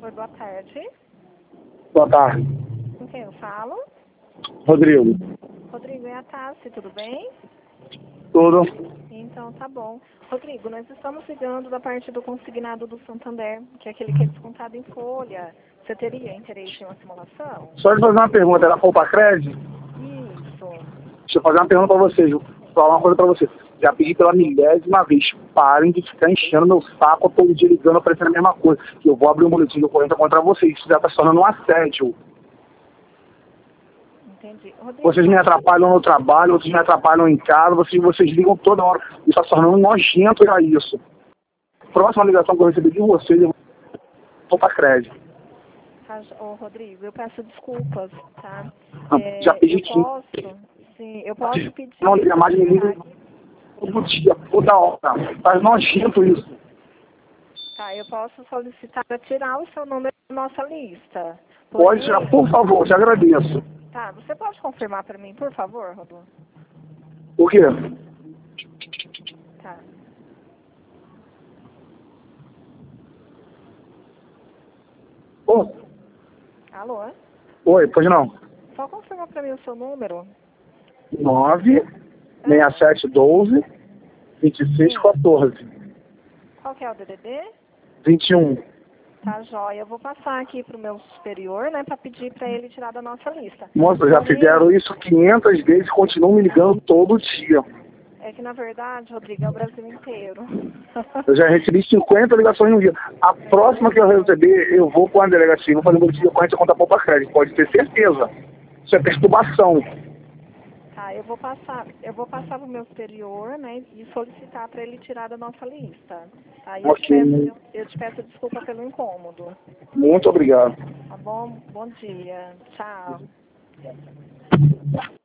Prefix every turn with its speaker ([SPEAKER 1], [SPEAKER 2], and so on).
[SPEAKER 1] Oi, boa tarde.
[SPEAKER 2] Boa tarde.
[SPEAKER 1] Com quem eu falo?
[SPEAKER 2] Rodrigo.
[SPEAKER 1] Rodrigo, é a Tassi, tudo bem?
[SPEAKER 2] Tudo?
[SPEAKER 1] Então, tá bom. Rodrigo, nós estamos ligando da parte do consignado do Santander, que é aquele que é descontado em folha. Você teria interesse em uma simulação?
[SPEAKER 2] Só de fazer uma pergunta, era Poupa Crédito?
[SPEAKER 1] Isso.
[SPEAKER 2] Deixa eu fazer uma pergunta pra vocês, vou falar uma coisa pra vocês. Já pedi pela 1000ª vez, parem de ficar enchendo meu saco todo dia ligando, aparecendo a mesma coisa. Que eu vou abrir um boletim de ocorrência contra vocês, isso já tá se tornando um assédio.
[SPEAKER 1] Entendi. Rodrigo,
[SPEAKER 2] Vocês me atrapalham no trabalho, vocês me atrapalham em casa, vocês ligam toda hora. Isso tá se tornando nojento já isso. Próxima ligação que eu recebi de vocês, eu vou Poupa Crédito.
[SPEAKER 1] Ô, Rodrigo, eu peço desculpas, tá?
[SPEAKER 2] Já pedi
[SPEAKER 1] Eu posso, sim, eu posso pedir...
[SPEAKER 2] Não liga mais, me liga todo dia, toda hora. Tá nojento isso.
[SPEAKER 1] Tá, eu posso solicitar para tirar o seu número da nossa lista.
[SPEAKER 2] Pode tirar, por favor, te agradeço.
[SPEAKER 1] Tá, você pode confirmar para mim, por favor, Rodolfo?
[SPEAKER 2] O quê?
[SPEAKER 1] Tá.
[SPEAKER 2] Ô,
[SPEAKER 1] Alô?
[SPEAKER 2] oi, pois não.
[SPEAKER 1] Só confirma para mim o seu número.
[SPEAKER 2] 96712-2614.
[SPEAKER 1] Qual que é o DDD?
[SPEAKER 2] 21.
[SPEAKER 1] Tá, joia. Eu vou passar aqui pro meu superior, né, para pedir para ele tirar da nossa lista.
[SPEAKER 2] Nossa, já fizeram isso 500 vezes e continuam me ligando todo dia.
[SPEAKER 1] É que, na verdade, Rodrigo, é o Brasil inteiro.
[SPEAKER 2] Eu já recebi 50 ligações no dia. A próxima que eu receber, eu vou com a delegacia, vou fazer um boletim de ocorrência contra a Poupa Crédito. Pode ter certeza. Isso é perturbação.
[SPEAKER 1] Tá, eu vou passar pro meu superior, né, e solicitar para ele tirar da nossa lista. Tá, e
[SPEAKER 2] Ok.
[SPEAKER 1] eu te peço desculpa pelo incômodo.
[SPEAKER 2] Muito obrigado.
[SPEAKER 1] Tá bom? Bom dia. Tchau.